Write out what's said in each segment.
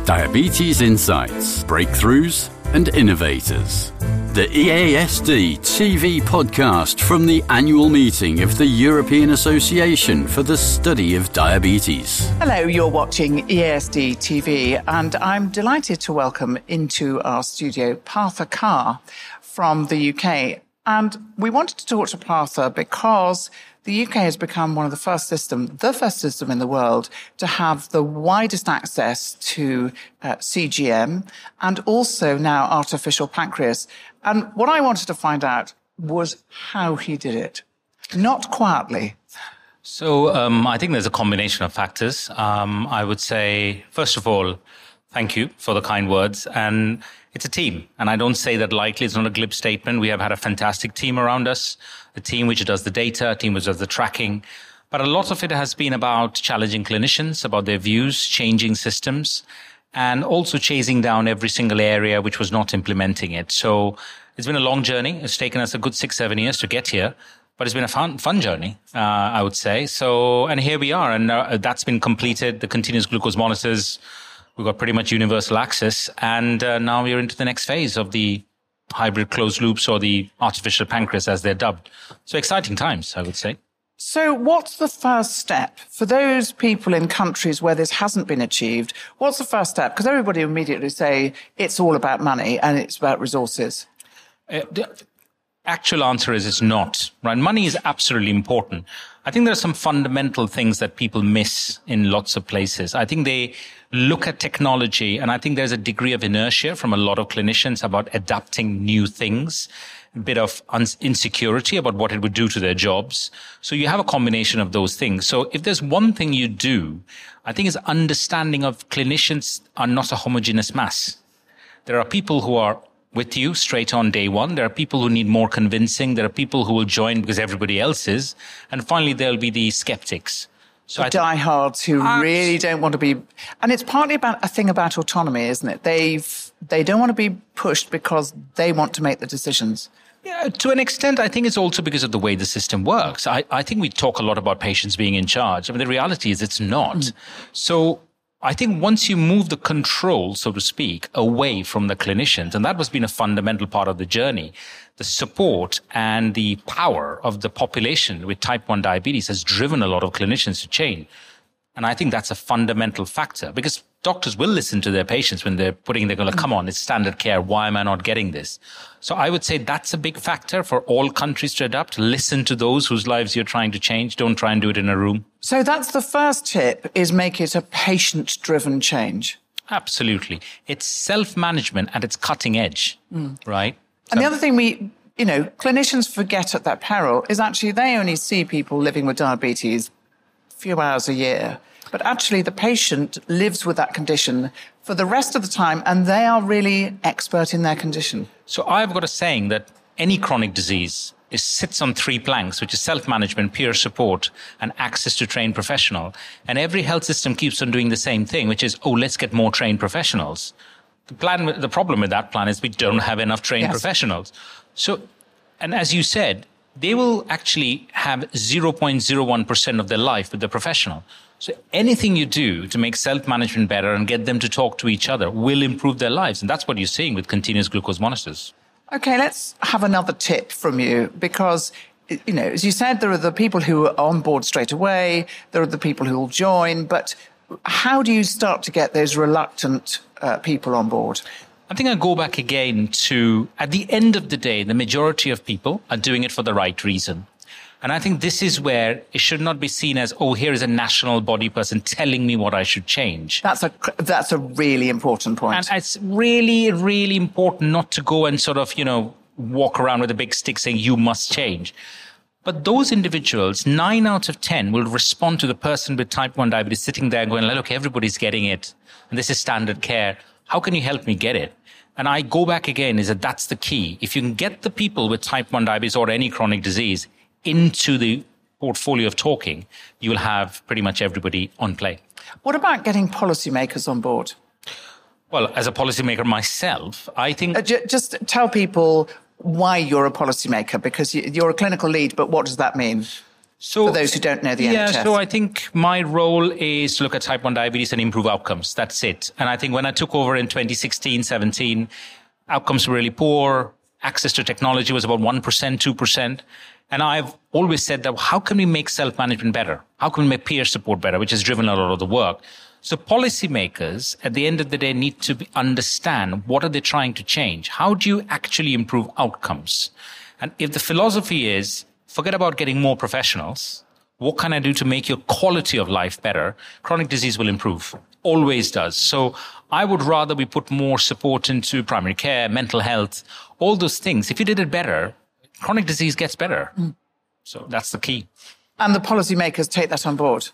Diabetes Insights, Breakthroughs and Innovators. The EASD TV podcast from the annual meeting of the European Association for the Study of Diabetes. Hello, you're watching EASD TV, and I'm delighted to welcome into our studio Partha Kar from the UK. And we wanted to talk to Partha because the UK has become one of the first system in the world to have the widest access to CGM and also now artificial pancreas. And what I wanted to find out was how he did it, not quietly. So I think there's a combination of factors. I would say, first of all, thank you for the kind words. And it's a team. And I don't say that lightly. It's not a glib statement. We have had a fantastic team around us, a team which does the data, a team which does the tracking. But a lot of it has been about challenging clinicians, about their views, changing systems, and also chasing down every single area which was not implementing it. So it's been a long journey. It's taken us a good 6-7 years to get here. But it's been a fun journey, I would say. So, and here we are. And that's been completed. The continuous glucose monitors, we've got pretty much universal access, and now we're into the next phase of the hybrid closed loops, or the artificial pancreas as they're dubbed. So exciting times, I would say. So what's the first step for those people in countries where this hasn't been achieved? What's the first step? Because everybody immediately say it's all about money and it's about resources. The actual answer is it's not, right? Money is absolutely important. I think there are some fundamental things that people miss in lots of places. I think they look at technology, and I think there's a degree of inertia from a lot of clinicians about adapting new things, a bit of insecurity about what it would do to their jobs. So you have a combination of those things. So if there's one thing you do, I think it's understanding of clinicians are not a homogeneous mass. There are people who are with you straight on day one. There are people who need more convincing. There are people who will join because everybody else is. And finally, there'll be the skeptics. So the diehards who really don't want to be, and it's partly about a thing about autonomy, isn't it? They don't want to be pushed because they want to make the decisions. Yeah, to an extent, I think it's also because of the way the system works. I think we talk a lot about patients being in charge. I mean, the reality is it's not. So I think once you move the control, so to speak, away from the clinicians, and that has been a fundamental part of the journey, the support and the power of the population with type 1 diabetes has driven a lot of clinicians to change. And I think that's a fundamental factor, because doctors will listen to their patients when they're come on, it's standard care. Why am I not getting this? So I would say that's a big factor for all countries to adapt. Listen to those whose lives you're trying to change. Don't try and do it in a room. So that's the first tip, is make it a patient-driven change. Absolutely. It's self-management at its cutting edge, right? And the other thing clinicians forget at their peril is actually they only see people living with diabetes a few hours a year. But actually the patient lives with that condition for the rest of the time, and they are really expert in their condition. So I've got a saying that any chronic disease sits on 3 planks, which is self-management, peer support, and access to trained professional. And every health system keeps on doing the same thing, which is, let's get more trained professionals. The problem with that plan is we don't have enough trained professionals. So, and as you said, they will actually have 0.01% of their life with the professional. So anything you do to make self-management better and get them to talk to each other will improve their lives. And that's what you're seeing with continuous glucose monitors. Okay, let's have another tip from you, because, as you said, there are the people who are on board straight away. There are the people who will join. But how do you start to get those reluctant people on board? I think I go back again to, at the end of the day, the majority of people are doing it for the right reason. And I think this is where it should not be seen as, here is a national body person telling me what I should change. That's a really important point. And it's really, really important not to go and sort of, walk around with a big stick saying you must change. But those individuals, 9 out of 10 will respond to the person with type 1 diabetes sitting there going, look, everybody's getting it. And this is standard care. How can you help me get it? And I go back again, is that that's the key. If you can get the people with type 1 diabetes or any chronic disease into the portfolio of talking, you will have pretty much everybody on play. What about getting policymakers on board? Well, as a policymaker myself, I think... Just tell people why you're a policymaker, because you're a clinical lead, but what does that mean? for those who don't know the NHS? Yeah, so I think my role is to look at type 1 diabetes and improve outcomes. That's it. And I think when I took over in 2016, 17, outcomes were really poor. Access to technology was about 1%, 2%. And I've always said that how can we make self-management better? How can we make peer support better, which has driven a lot of the work? So policymakers, at the end of the day, need to understand what are they trying to change? How do you actually improve outcomes? And if the philosophy is, forget about getting more professionals, what can I do to make your quality of life better? Chronic disease will improve. Always does. So I would rather we put more support into primary care, mental health, all those things. If you did it better, chronic disease gets better. So that's the key. And the policymakers take that on board?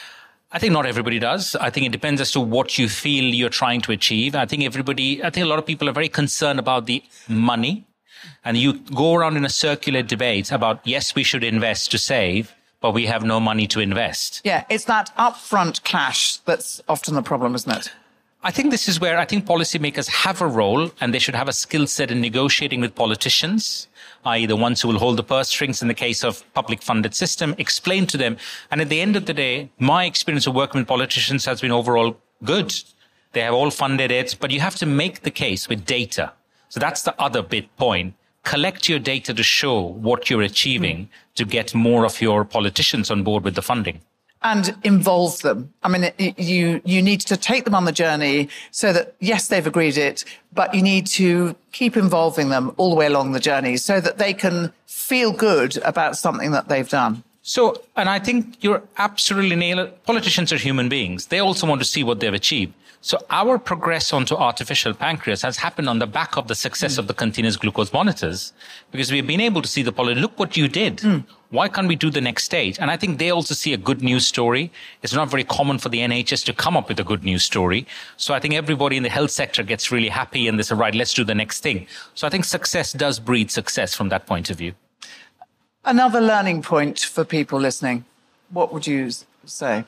I think not everybody does. I think it depends as to what you feel you're trying to achieve. I think a lot of people are very concerned about the money. And you go around in a circular debate about, yes, we should invest to save, but we have no money to invest. Yeah, it's that upfront clash that's often the problem, isn't it? I think this is where I think policymakers have a role, and they should have a skill set in negotiating with politicians, i.e. the ones who will hold the purse strings in the case of public funded system, explain to them. And at the end of the day, my experience of working with politicians has been overall good. They have all funded it, but you have to make the case with data. So that's the other big point. Collect your data to show what you're achieving to get more of your politicians on board with the funding. And involve them. I mean, you need to take them on the journey so that, yes, they've agreed it, but you need to keep involving them all the way along the journey so that they can feel good about something that they've done. So, and I think you're absolutely nailed it. Politicians are human beings. They also want to see what they've achieved. So our progress onto artificial pancreas has happened on the back of the success of the continuous glucose monitors, because we've been able to see look what you did. Why can't we do the next stage? And I think they also see a good news story. It's not very common for the NHS to come up with a good news story. So I think everybody in the health sector gets really happy and they say, right, let's do the next thing. So I think success does breed success from that point of view. Another learning point for people listening, what would you say?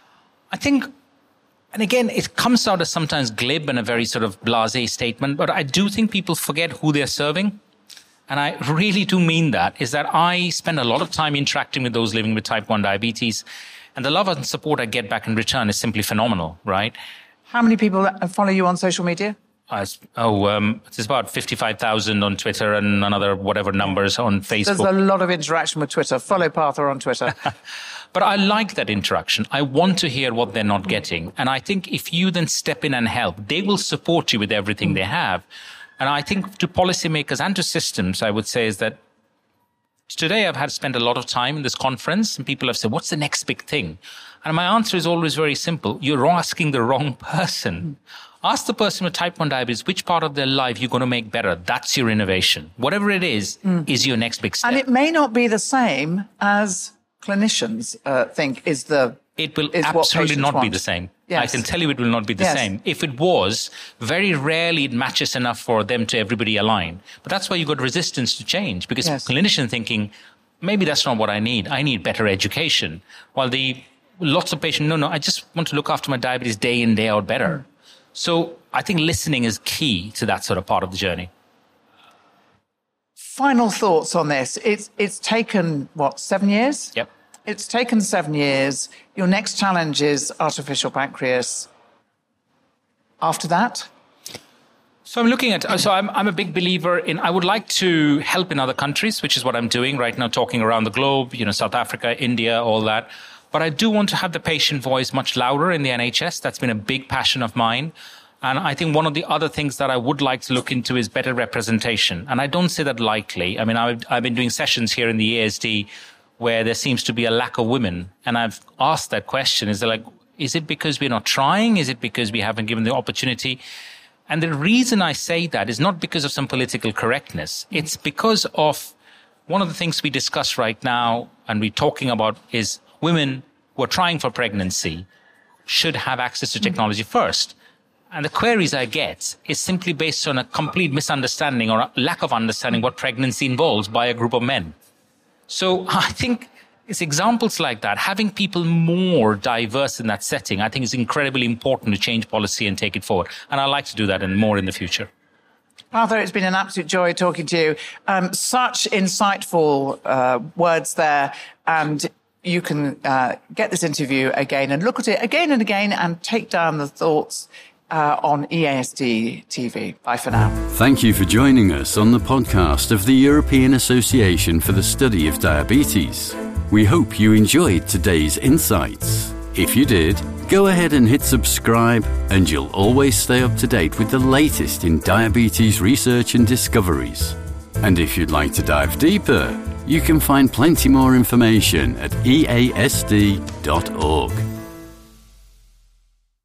I think, and again, it comes out as sometimes glib and a very sort of blasé statement, but I do think people forget who they're serving. And I really do mean that, is that I spend a lot of time interacting with those living with type 1 diabetes, and the love and support I get back in return is simply phenomenal, right? How many people follow you on social media? There's about 55,000 on Twitter and another whatever numbers on Facebook. There's a lot of interaction with Twitter. Follow Partha on Twitter. But I like that interaction. I want to hear what they're not getting. And I think if you then step in and help, they will support you with everything they have. And I think to policymakers and to systems, I would say is that today I've had spent a lot of time in this conference and people have said, what's the next big thing? And my answer is always very simple. You're asking the wrong person. Ask the person with type 1 diabetes, which part of their life you're going to make better. That's your innovation. Whatever it is your next big step. And it may not be the same as clinicians think is the... It will absolutely not be the same. Yes. I can tell you it will not be the same. If it was, very rarely it matches enough for them to everybody align. But that's why you got resistance to change, because clinicians thinking, maybe that's not what I need. I need better education. While lots of patients, no, I just want to look after my diabetes day in, day out better. So I think listening is key to that sort of part of the journey. Final thoughts on this. It's taken, 7 years? Yep. It's taken 7 years. Your next challenge is artificial pancreas. After that? So I'm a big believer in, I would like to help in other countries, which is what I'm doing right now, talking around the globe, South Africa, India, all that. But I do want to have the patient voice much louder in the NHS. That's been a big passion of mine. And I think one of the other things that I would like to look into is better representation. And I don't say that lightly. I mean, I've been doing sessions here in the EASD where there seems to be a lack of women. And I've asked that question. Is it because we're not trying? Is it because we haven't given the opportunity? And the reason I say that is not because of some political correctness. It's because of one of the things we discuss right now and we're talking about is women who are trying for pregnancy should have access to technology first. And the queries I get is simply based on a complete misunderstanding or a lack of understanding what pregnancy involves by a group of men. So I think it's examples like that, having people more diverse in that setting, I think is incredibly important to change policy and take it forward. And I'd like to do that and more in the future. Partha, it's been an absolute joy talking to you. Such insightful words there. And you can get this interview again and look at it again and again and take down the thoughts on EASD TV. Bye for now. Thank you for joining us on the podcast of the European Association for the Study of Diabetes. We hope you enjoyed today's insights. If you did, go ahead and hit subscribe, and you'll always stay up to date with the latest in diabetes research and discoveries. And if you'd like to dive deeper, you can find plenty more information at easd.org.